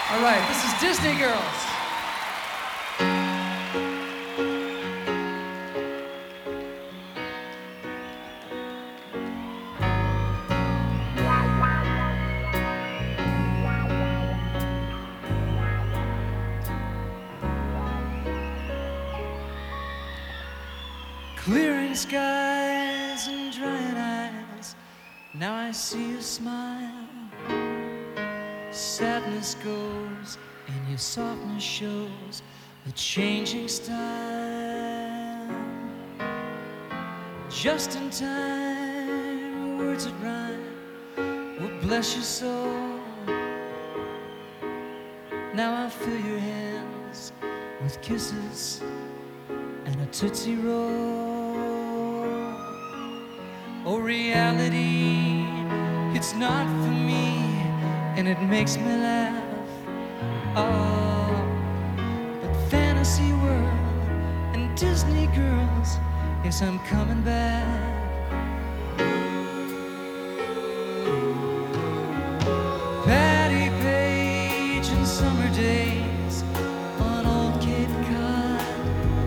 All right, this is Disney Girls. Clearing skies and drying eyes, now I see you smile. Sadness goes and your softness shows a changing style. Just in time, words that rhyme will bless your soul. Now I fill your hands with kisses and a Tootsie Roll. Oh, reality, it's not for me, and it makes me laugh. Oh, but fantasy world and Disney girls, yes, I'm coming back. Patty Page and summer days on old Cape Cod.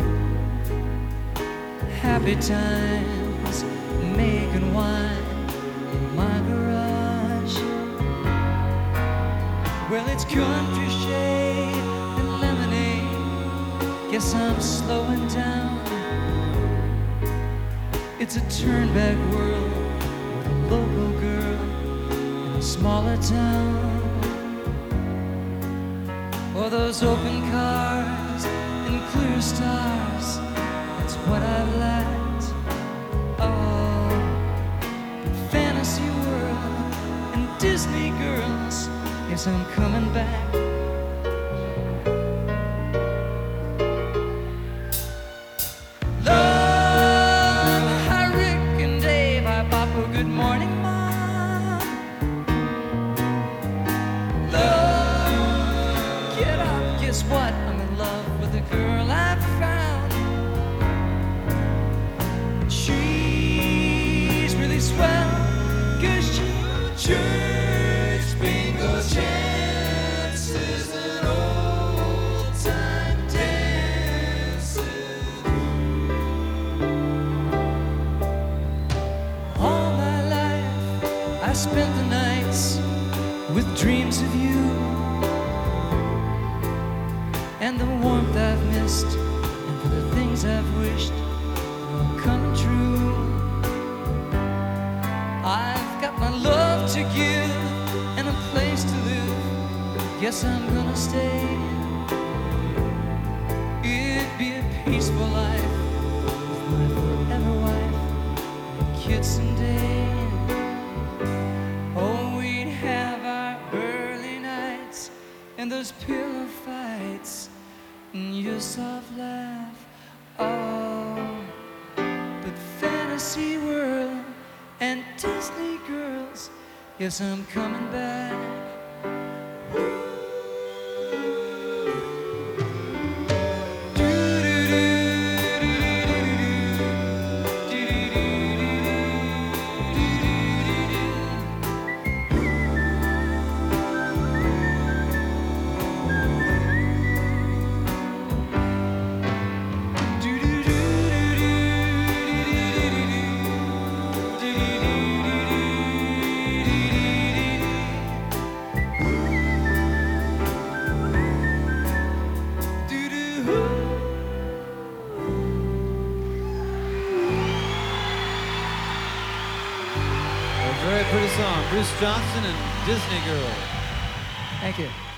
Happy times making wine in my garage. Well, it's country shade and lemonade. Guess I'm slowing down. It's a turnback world with a local girl in a smaller town. Oh, those open cars and clear stars, that's what I've lacked. Oh, fantasy world and Disney girls, yes, I'm coming back. Love, hi Rick and Dave, hi Papa, good morning Mom. Love, get up, guess what? I'm in love with a girl I found. She's really swell, 'cause she church bingo chances and old time dances. All my life I spent the nights with dreams of you, and the warmth I've missed, and for the things I've wished will come true. I've got my love to give and a place to live. Yes, I'm gonna stay. It'd be a peaceful life with my forever wife and kids someday. Oh, we'd have our early nights and those pillow fights and your soft laugh. Oh, but fantasy world and Disney girls, yes, I'm coming back. Very pretty song. Bruce Johnson and Disney Girl. Thank you.